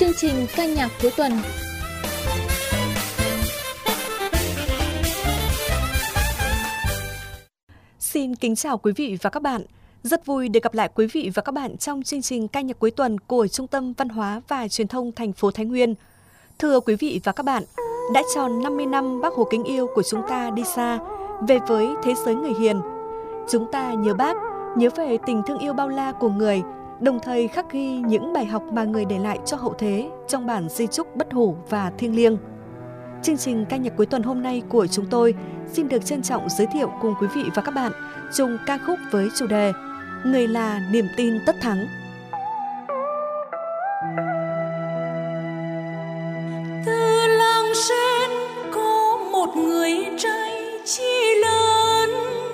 chương trình ca nhạc cuối tuần. Xin kính chào quý vị và các bạn. Rất vui được gặp lại quý vị và các bạn trong chương trình ca nhạc cuối tuần của Trung tâm Văn hóa và Truyền thông thành phố Thái Nguyên. Thưa quý vị và các bạn, đã tròn 50 năm Bác Hồ kính yêu của chúng ta đi xa, về với thế giới người hiền. Chúng ta nhớ Bác, nhớ về tình thương yêu bao la của người, đồng thời khắc ghi những bài học mà người để lại cho hậu thế trong bản di chúc bất hủ và thiêng liêng. Chương trình ca nhạc cuối tuần hôm nay của chúng tôi xin được trân trọng giới thiệu cùng quý vị và các bạn chung ca khúc với chủ đề Người là niềm tin tất thắng. Từ làng sen có một người trai chi lớn,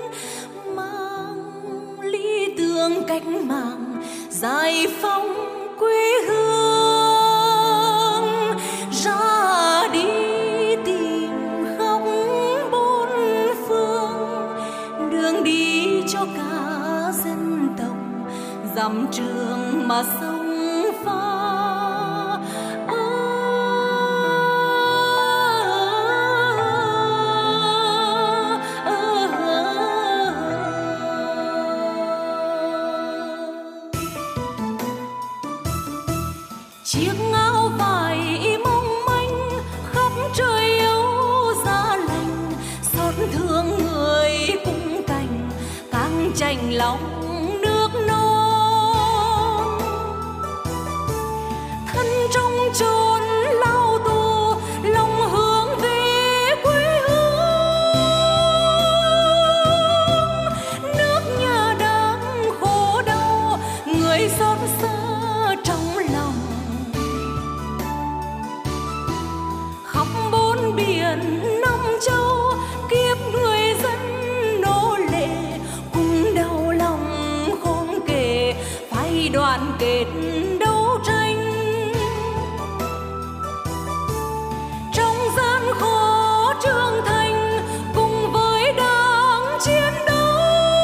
mang lý tưởng cách mạng giải phóng quê hương, ra đi tìm khắp bốn phương, đường đi cho cả dân tộc dặm trường mà sông pha. Chiếc áo vải mong manh khắp trời yêu giá lành, xót thương người cũng cành càng chành lòng nước non. Thân trong chốn lao tù lòng hướng về quê hương, nước nhà đang khổ đau người xót xa trong lòng. Biển năm châu kiếp người dân nô lệ, cùng đau lòng không kể phải đoàn kết đấu tranh. Trong gian khó trưởng thành cùng với đảng chiến đấu,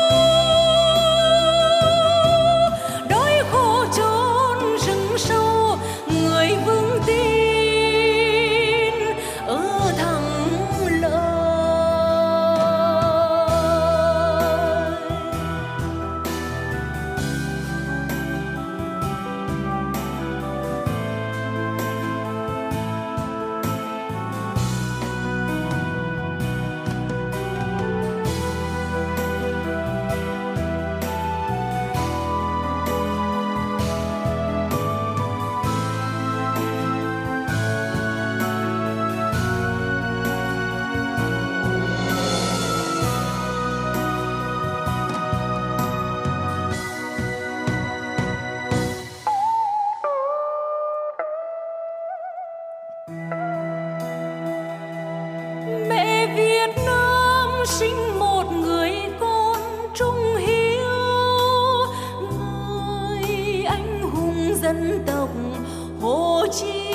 đói khổ chốn rừng sâu người vững tin. Mẹ Việt Nam sinh một người con trung hiếu, người anh hùng dân tộc Hồ Chí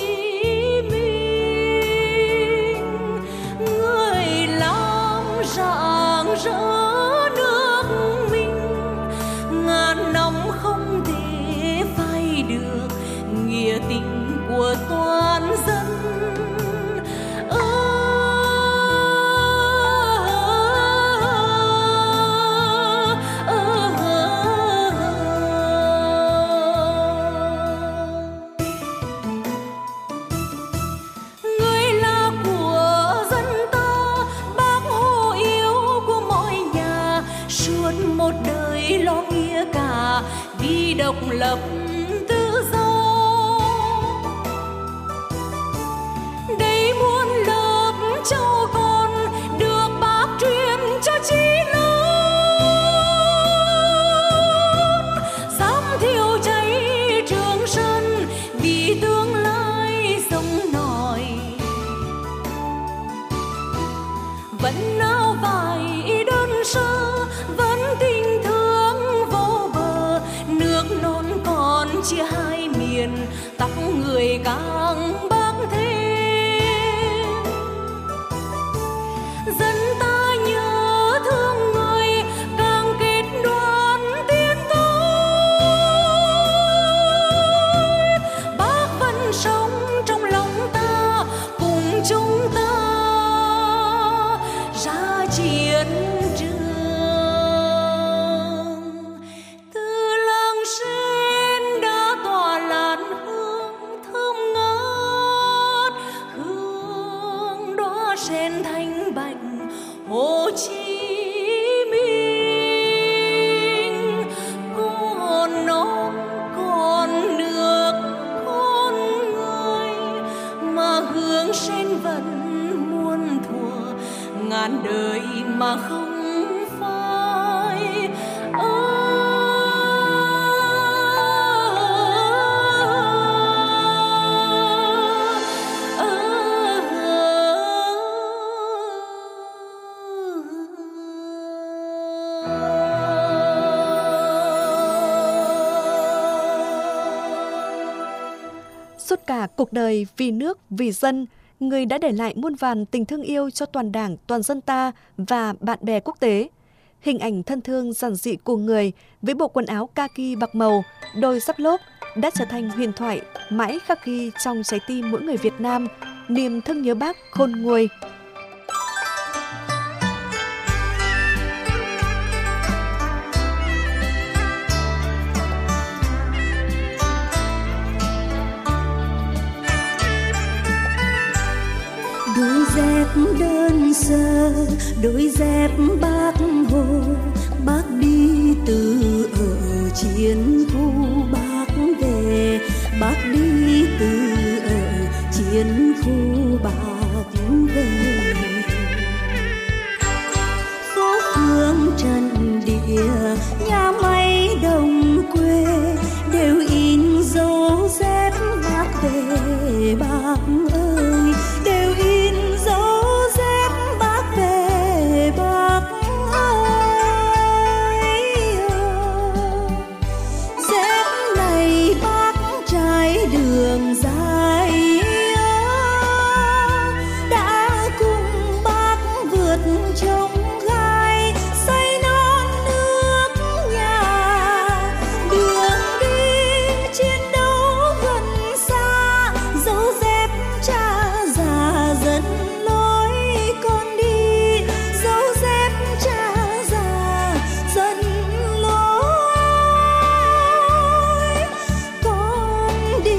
Minh, người làm rạng rỡ nước mình, ngàn năm không thể phai được nghĩa tình của toàn dân. Một đời lo nghĩa cả vì độc lập tự do, đây muôn lớp cháu con được bác truyền cho chí lớn, dám thiêu cháy Trường Sơn vì tương lai sông nổi. Vẫn áo vải đơn sơ, vẫn tình thương vô bờ, nước non còn chia hai miền, tóc người càng bác thêm. Dân ta nhớ thương người càng kết đoàn tiến tới, bác vẫn sống ngàn đời mà không phai. Suốt cả cuộc đời vì nước, vì dân, người đã để lại muôn vàn tình thương yêu cho toàn Đảng, toàn dân ta và bạn bè quốc tế. Hình ảnh thân thương giản dị của người với bộ quần áo kaki bạc màu, đôi giáp lốp đã trở thành huyền thoại mãi khắc ghi trong trái tim mỗi người Việt Nam, niềm thương nhớ Bác khôn nguôi. Đôi dép đơn sơ, đôi dép Bác Hồ, Bác đi từ ở chiến khu Bác về, Bác đi từ ở chiến khu Bác về. Phố phường trần địa, nhà máy đồng quê đều in dấu dép Bác về, Bác ơi, đều in dấu dép Bác về, Bác ơi. Dép này Bác trải đường dài, đã cùng Bác vượt trông gai, xây non nước nhà. Đường đi chiến đấu gần xa, dấu dép cha già dẫn lối con đi, dấu dép cha già dẫn lối con đi.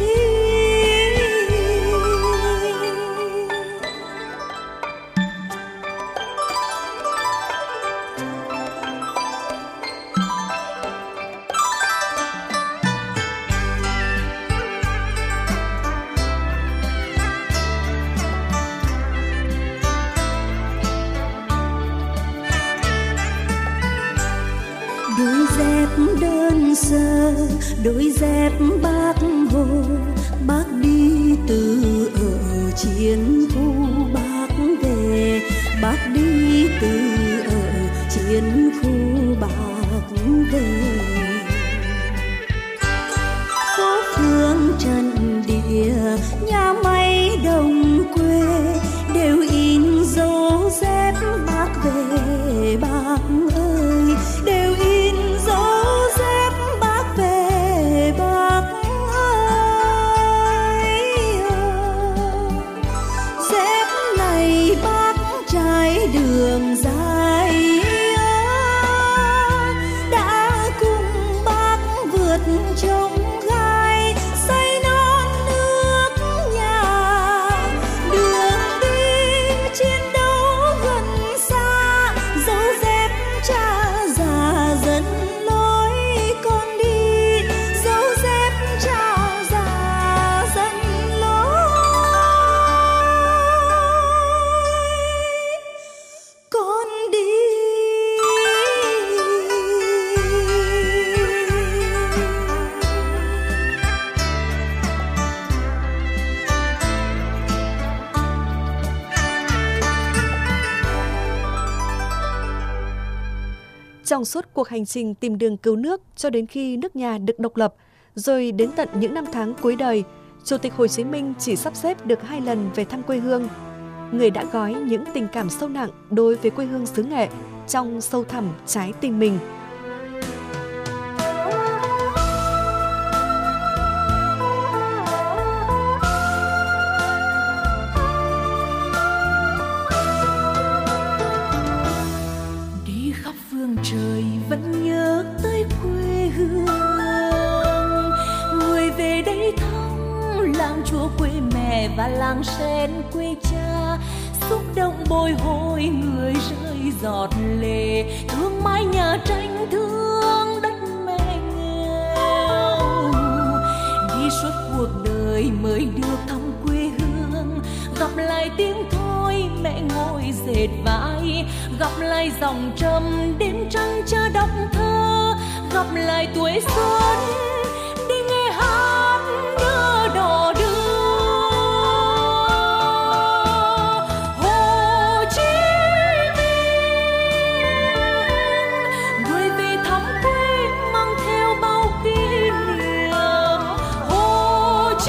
Đôi dép đơn sơ, đôi dép Bác Hồ, Bác đi từ ở chiến khu Bác về, Bác đi từ ở chiến khu Bác về. Phố phường trần địa, nhà máy đồng quê đều in dấu dép Bác về, Bác ơi, đều in dấu dép Bác về, Bác ơi. Dép này Bác trải đường dài, đã cùng Bác vượt trông gai, xây non nước nhà. Đường đi chiến đấu gần xa, dấu dép cha già dẫn lối con đi, dấu dép cha già dẫn lối con đi. Trong suốt cuộc hành trình tìm đường cứu nước cho đến khi nước nhà được độc lập, rồi đến tận những năm tháng cuối đời, Chủ tịch Hồ Chí Minh chỉ sắp xếp được 2 lần về thăm quê hương. Người đã gói những tình cảm sâu nặng đối với quê hương xứ Nghệ trong sâu thẳm trái tim mình. Đi khắp phương trời vẫn nhớ tới quê hương, người về đây thăm làng chùa quê mẹ và làng sen quê cha, xúc động bồi hồi người rơi giọt lệ, thương mái nhà tranh, thương đất mẹ nghèo. Đi suốt cuộc đời mới được thăm quê hương, gặp lại tiếng thôi mẹ ngồi dệt vải, lại dòng trầm đêm trăng cha đọc thơ, gặp lại tuổi xuân đi nghe hát nhớ đò đưa. Hồ Chí Minh người về thăm quê mang theo bao kỷ niệm. Hồ Chí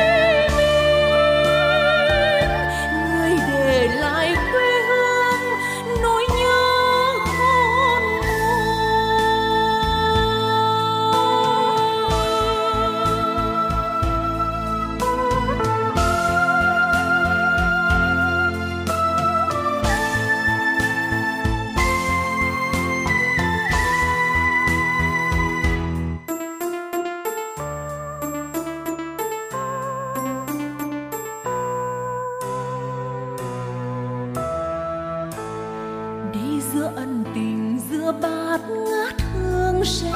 giữa ân tình giữa bát ngát hương sen,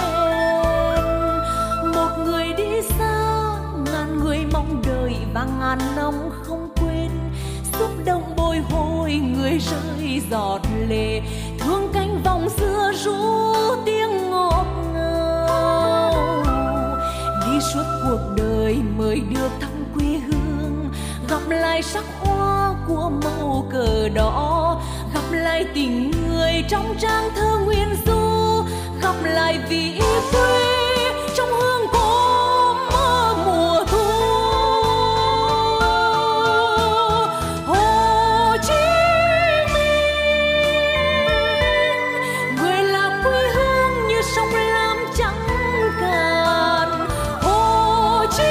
một người đi xa ngàn người mong đợi và ngàn năm không quên, xúc động bồi hồi người rơi giọt lệ, thương cánh vòng xưa ru tiếng ngọt ngào. Đi suốt cuộc đời mới được thăm quê hương, gặp lại sắc hoa của màu cờ đỏ, gặp lại tình người trong trang thơ nguyên du, gặp lại vị quê trong hương cốm mùa thu. Hồ Chí Minh người là quê hương như sông Lam trắng cạn. Hồ Chí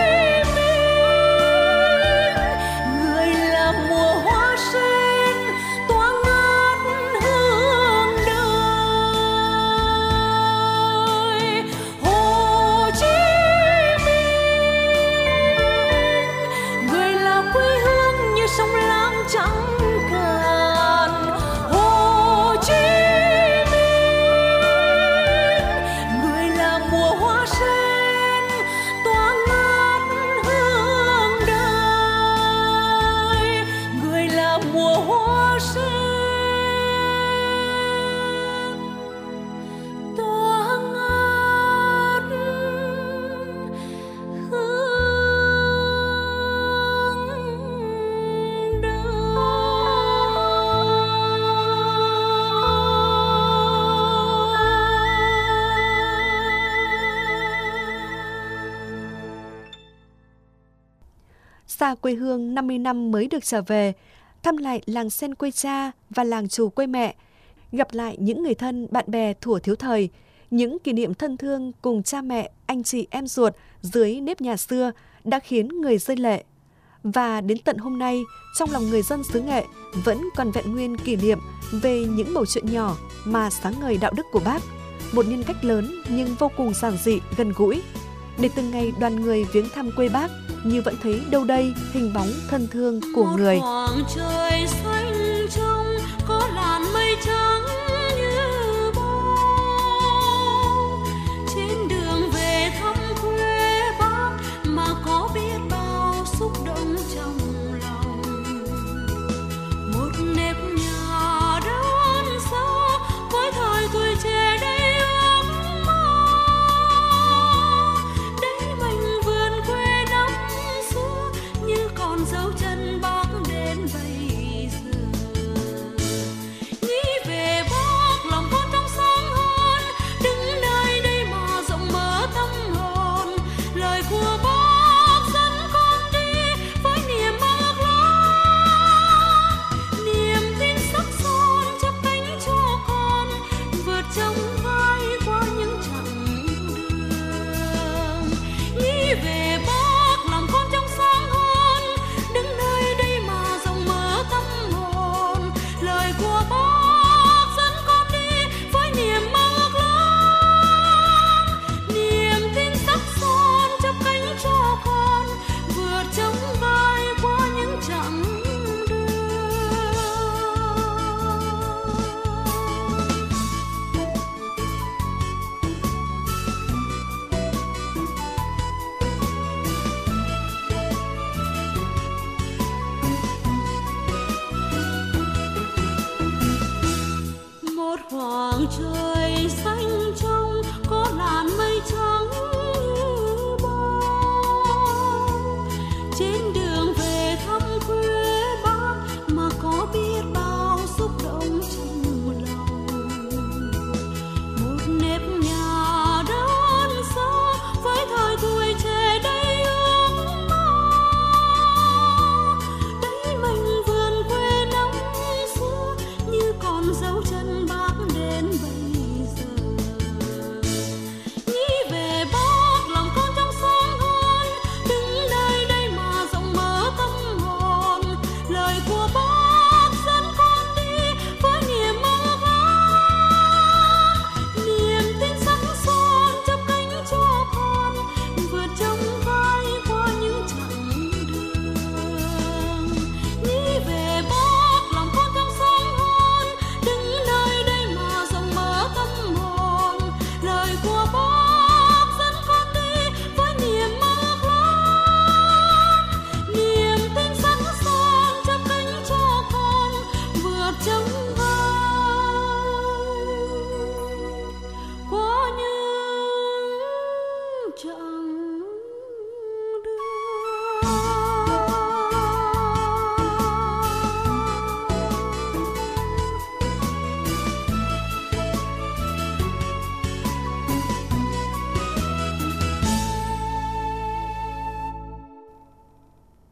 Minh người là mùa hoa sen tỏa ngát hương đời. Hồ Chí Minh người là quê hương như sông Lam trắng cạn. Hồ Chí Minh người là mùa hoa sen tỏa ngát hương đời, người là mùa hoa sen tỏa ngát hương đời. Xa quê hương 50 năm mới được trở về, thăm lại làng sen quê cha và làng Trù quê mẹ, gặp lại những người thân bạn bè thuở thiếu thời, những kỷ niệm thân thương cùng cha mẹ, anh chị em ruột dưới nếp nhà xưa đã khiến người rơi lệ. Và đến tận hôm nay, trong lòng người dân xứ Nghệ vẫn còn vẹn nguyên kỷ niệm về những mẩu chuyện nhỏ mà sáng ngời đạo đức của Bác, một nhân cách lớn nhưng vô cùng giản dị, gần gũi. Để từng ngày đoàn người viếng thăm quê Bác như vẫn thấy đâu đây hình bóng thân thương của người. Một khoảng trời xanh trong có làn mây trắng như bao, trên đường về thăm quê Bác mà có biết bao xúc động trong lòng. Một nếp nhà đơn sơ với thời tuổi trẻ đầy ước mơ, đây mảnh vườn quê năm xưa như còn dấu chân Bác đến bây giờ. Nghĩ về Bác lòng con trong sáng hơn, đứng nơi đây mà rộng mở tâm hồn. Lời của Bác dẫn con đi với niềm ước lớn, niềm tin sắc son chắp cánh cho con vượt trong gai qua những chặng đường. Nghĩ về Bác lòng con trong sáng hơn, đứng nơi đây mà rộng mở tâm hồn. Lời của Bác dẫn con đi với niềm ước lớn, niềm tin sắc son chắp cánh cho con vượt trong gai qua những chặng đường.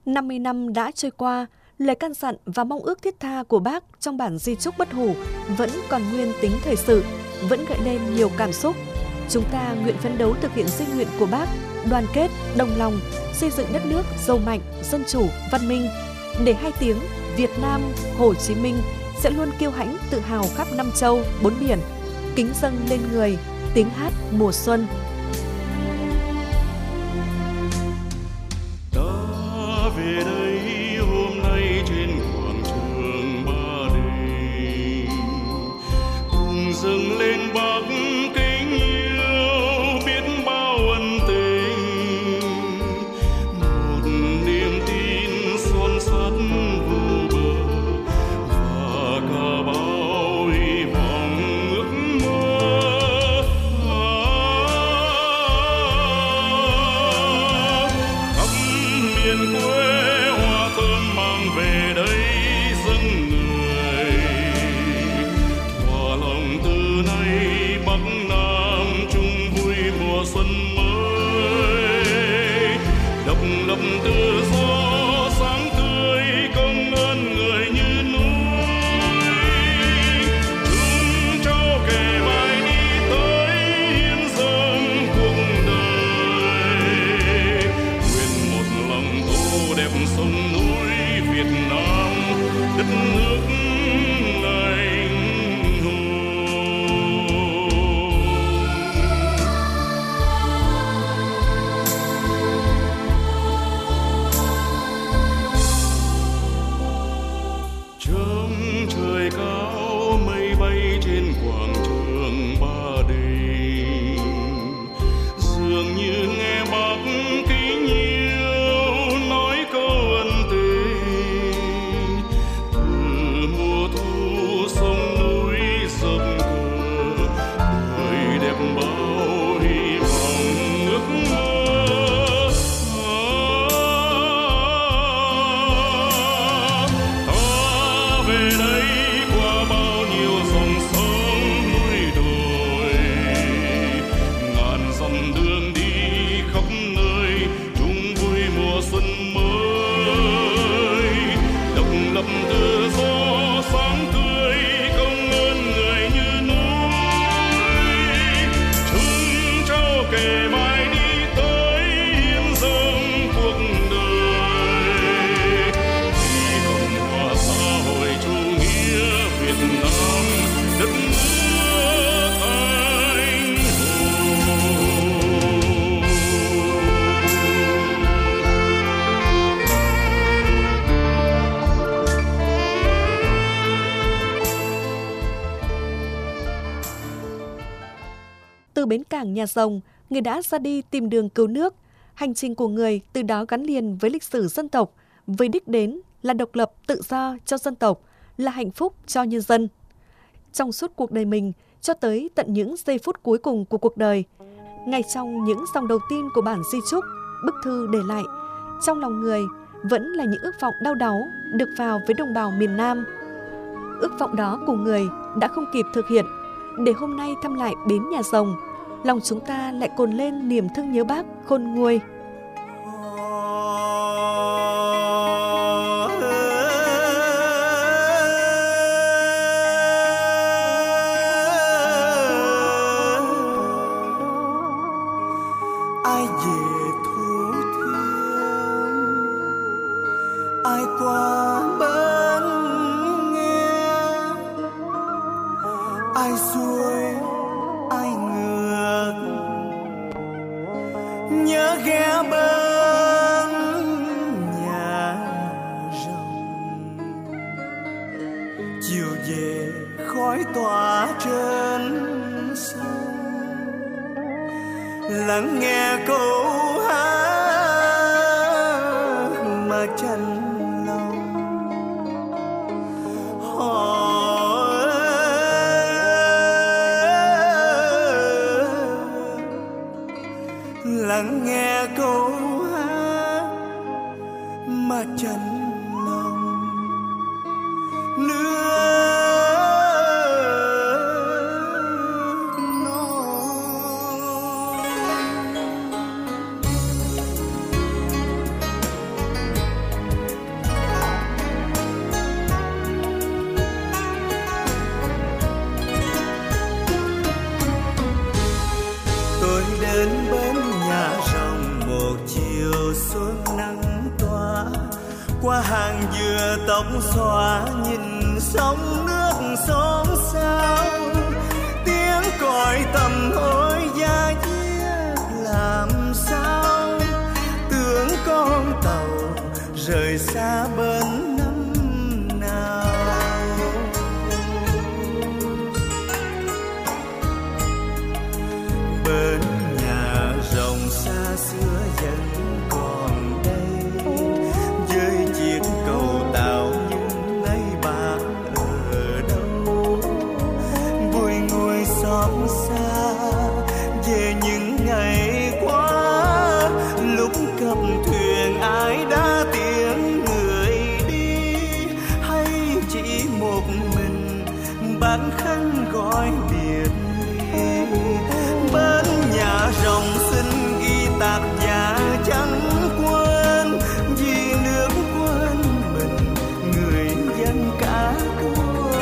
50 năm đã trôi qua, lời căn dặn và mong ước thiết tha của Bác trong bản di chúc bất hủ vẫn còn nguyên tính thời sự, vẫn gợi lên nhiều cảm xúc. Chúng ta nguyện phấn đấu thực hiện di nguyện của Bác, đoàn kết, đồng lòng, xây dựng đất nước giàu mạnh, dân chủ, văn minh, để hai tiếng Việt Nam, Hồ Chí Minh sẽ luôn kiêu hãnh tự hào khắp năm châu, bốn biển, kính dâng lên người tiếng hát mùa xuân. Ta về đây hôm nay trên quảng trường Ba Đình, cùng dâng lên Bác kính yêu biết bao ân tình, một niềm tin son sắt vô bờ và cả bao hy vọng ước mơ. Khắp miền quê hoa thơm mang về đây dâng người, hòa lòng từ nay Bắc Nam chung vui mùa xuân mới, độc lập tự do sáng tươi công ơn người như núi. Chúng cháu kể vai đi tới hiến dâng cuộc đời, nguyện một lòng tô đẹp sông núi Việt Nam, đất nước anh hùng. Trong trời cao mây bay trên quảng trường Ba Đình, dường như nghe Bác kính yêu nói câu ân tình. Từ mùa thu sông núi dập cờ, đời đẹp bao hy vọng ước mơ. Ta về đây qua bao nhiêu dòng sông núi đồi, ngàn dặm đường đi khắp nơi chung vui mùa xuân mới, độc lập tự do sáng tươi công ơn người như núi. Chúng cháu kể vai đi tới hiến dâng cuộc đời, vì Cộng hòa xã hội chủ nghĩa Việt Nam, đất nước anh hùng. Từ bến cảng Nhà Rồng, người đã ra đi tìm đường cứu nước. Hành trình của người từ đó gắn liền với lịch sử dân tộc, với đích đến là độc lập tự do cho dân tộc, là hạnh phúc cho nhân dân. Trong suốt cuộc đời mình, cho tới tận những giây phút cuối cùng của cuộc đời, ngay trong những dòng đầu tiên của bản di chúc, bức thư để lại, trong lòng người vẫn là những ước vọng đau đáu được vào với đồng bào miền Nam. Ước vọng đó của người đã không kịp thực hiện, để hôm nay thăm lại bến Nhà Rồng, lòng chúng ta lại cồn lên niềm thương nhớ Bác khôn nguôi. Ai về thu thương, ai qua bến nghe, ai xuôi ai ngược, nhớ ghé bên Nhà Rồng. Chiều về khói tỏa trên sông, lắng nghe câu hát mà chạnh lòng. Lắng nghe câu hát mà chạnh lòng. Nước non. qua hàng dừa tóc xõa nhìn sông nước xôn xao, tiếng còi tầm hối da diết làm sao tưởng con tàu rời xa bến năm nào. Bến nhà rồng xa xưa vẫn còn đây, với chiếc cầu tàu nhưng lấy bạc ở đâu. Bùi ngùi xót xa về những ngày qua, lúc cập thuyền ai đã tiễn người đi, hay chỉ một mình bán khăn gói biệt ly. Bên nhà rồng xin ghi tạc giả chẳng quên, vì nước quên mình người dân cả cuộc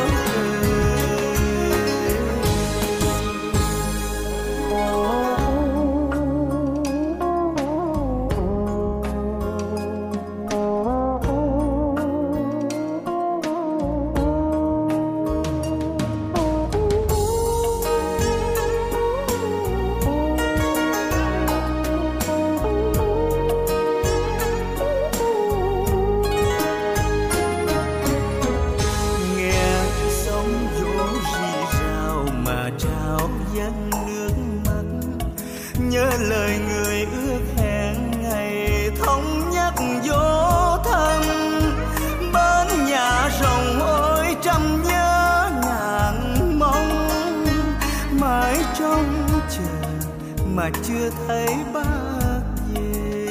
lời người ước hẹn ngày thống nhất vô thân. Bên nhà rồng ôi trăm nhớ ngàn mong, mãi trông chờ mà chưa thấy bác về.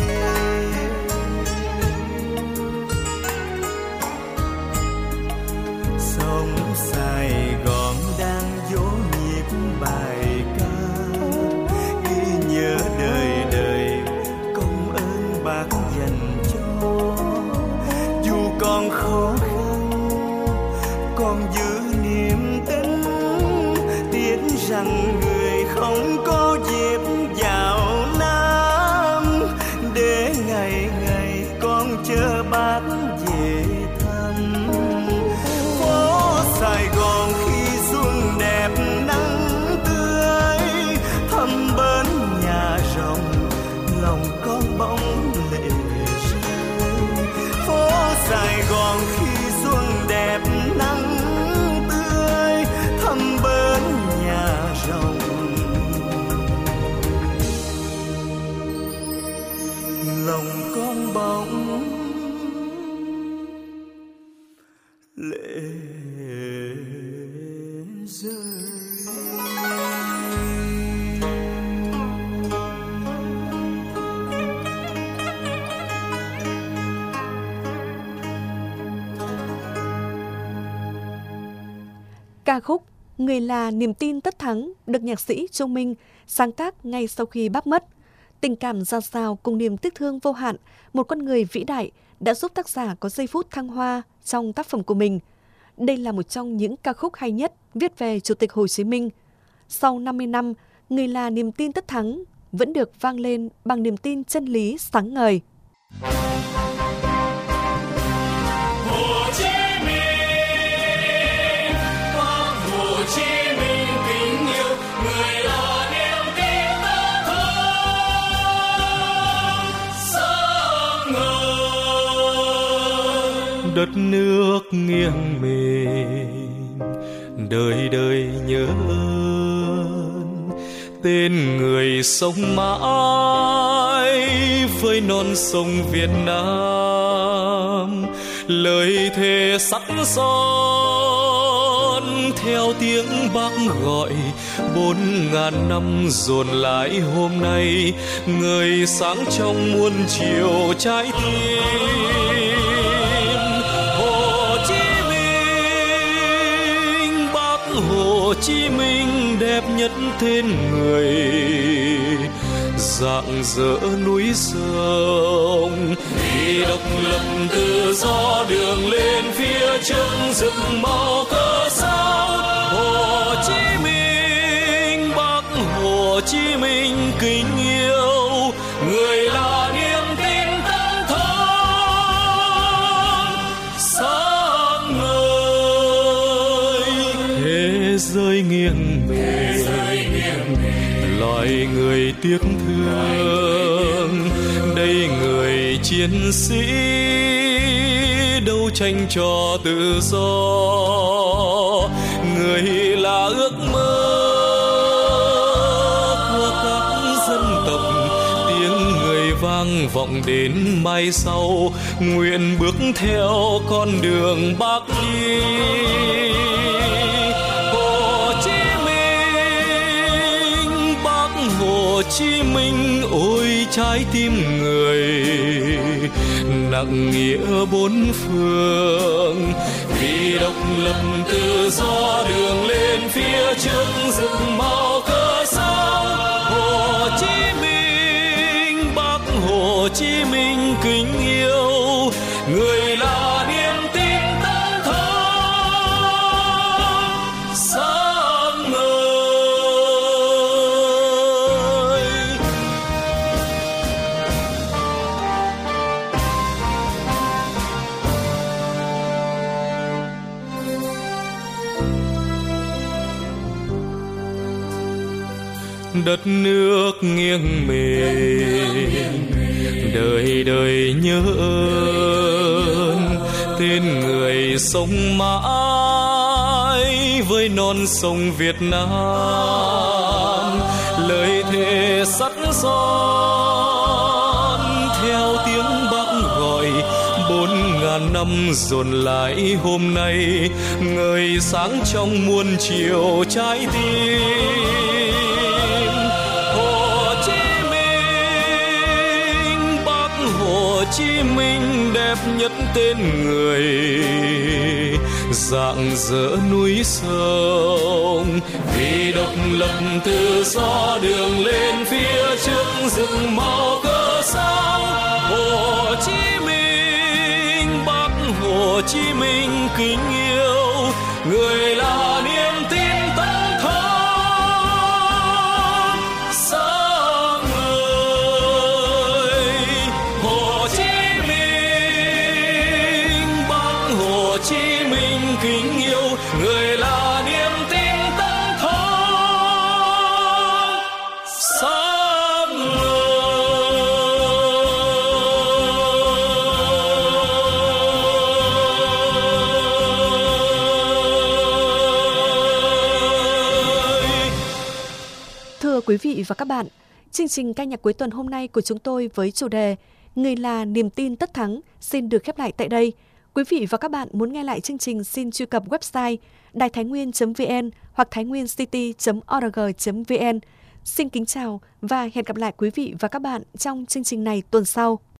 Sông Sài Gòn đang dỗ nhịp bài ca, nhớ đời đời công ơn bác dành cho. Dù còn khó khăn còn giữ niềm tin, tiếc rằng người không có dịp vào Nam, để ngày ngày con chờ bác về thăm. Phố Sài Gòn khi xuân đẹp nắng tươi, thăm bên nhà rồng lòng con bóng lệ rơi. Phố Sài Gòn khi xuân đẹp nắng tươi, thăm bên nhà rồng lòng con bóng lệ rơi. Ca khúc Người là niềm tin tất thắng được nhạc sĩ Trung Minh sáng tác ngay sau khi bác mất. Tình cảm dạt dào cùng niềm tiếc thương vô hạn một con người vĩ đại đã giúp tác giả có giây phút thăng hoa trong tác phẩm của mình. Đây là một trong những ca khúc hay nhất viết về Chủ tịch Hồ Chí Minh. Sau 50 năm, Người là niềm tin tất thắng vẫn được vang lên bằng niềm tin chân lý sáng ngời. Đất nước nghiêng mình đời đời nhớ ơn, tên người sống mãi với non sông Việt Nam. Lời thề sắt son theo tiếng bác gọi, 4.000 năm dồn lại hôm nay, người sáng trong muôn chiều trái tim. Hồ Chí Minh đẹp nhất tên người, rạng rỡ núi sông vì độc lập tự do, đường lên phía trước rực màu cờ sao. Hồ Chí Minh, Bác Hồ Chí Minh kính yêu, người là niềm tin tân thắng. nghiêng mình, loài người tiếc thương. Đây người chiến sĩ đấu tranh cho tự do, người là ước mơ của các dân tộc. Tiếng người vang vọng đến mai sau, nguyện bước theo con đường Bác đi. Hồ Chí Minh, Bác Hồ Chí Minh, ôi trái tim người nặng nghĩa bốn phương. Vì độc lập tự do đường lên phía trước, rực màu cờ sao. Hồ Chí Minh, Bác Hồ Chí Minh kính yêu, người là niềm tin tấm thơm sáng ngời. Đất nước nghiêng mình, đời đời nhớ ơn tên người sống mãi với non sông Việt Nam. Lời thề sắt son theo tiếng Bác gọi, 4.000 năm dồn lại hôm nay, ngời sáng trong muôn chiều trái tim. Hồ Chí Minh đẹp nhất tên người, rạng rỡ núi sông. Vì độc lập tự do đường lên phía trước, rực màu cờ sao. Hồ Chí Minh, Bác Hồ Chí Minh kính yêu, người là niềm tin tấm thơm sáng ngời. Hồ Chí Minh, Bác Hồ Chí Minh kính yêu, người là niềm tin tấm thơm sáng ngời. Thưa quý vị và các bạn, chương trình ca nhạc cuối tuần hôm nay của chúng tôi với chủ đề Người là niềm tin tất thắng xin được khép lại tại đây. Quý vị và các bạn muốn nghe lại chương trình xin truy cập website đàitháinnguyên.vn hoặc tháinguiencity.org.vn. Xin kính chào và hẹn gặp lại quý vị và các bạn trong chương trình này tuần sau.